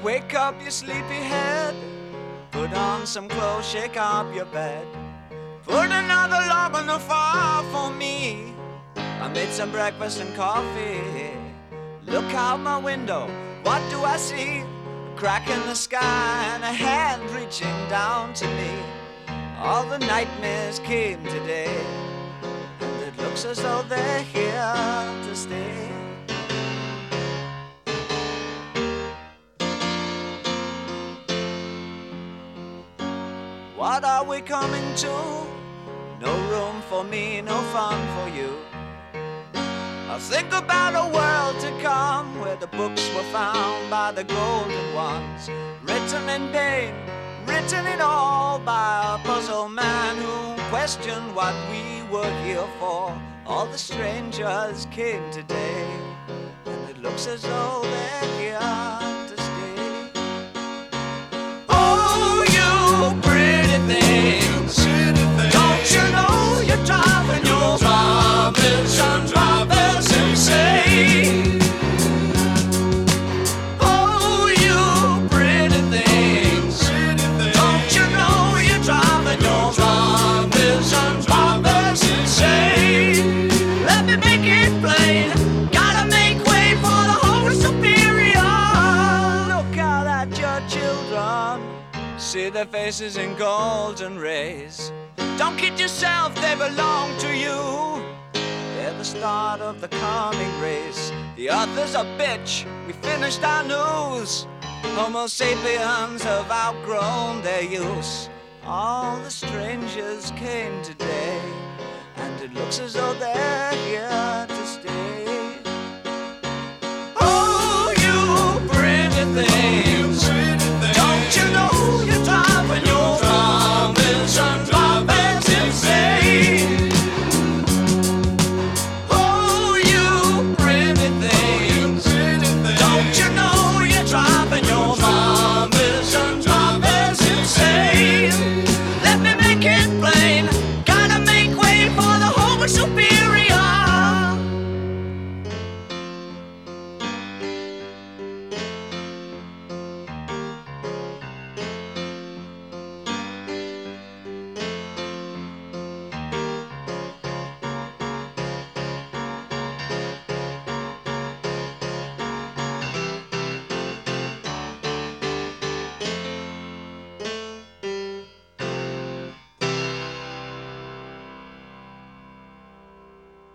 Wake up, you sleepyhead. Put on some clothes, shake up your bed. Put another log on the fire for me. I made some breakfast and coffee. Look out my window, what do I see? A crack in the sky and a hand reaching down to me. All the nightmares came today, and it looks as though they're here to stay. What are we coming to? No room for me, no fun for you. I think about a world to come, where the books were found by the golden ones, written in pain, written it all by a puzzle man who questioned what we were here for. All the strangers came today, and it looks as though they're here to stay. Oh, you pretty things, don't you know you're driving your drivers insane? Oh, you pretty things, don't you know you're driving your drivers insane? Let me make it plain, gotta make way for the Holy Superior. Look out at your children, see their faces in golden rays. Don't kid yourself, they belong to you. They're the start of the coming race. The author's a bitch, we finished our news. Homo sapiens have outgrown their use. All the strangers came today, and it looks as though they're here to stay.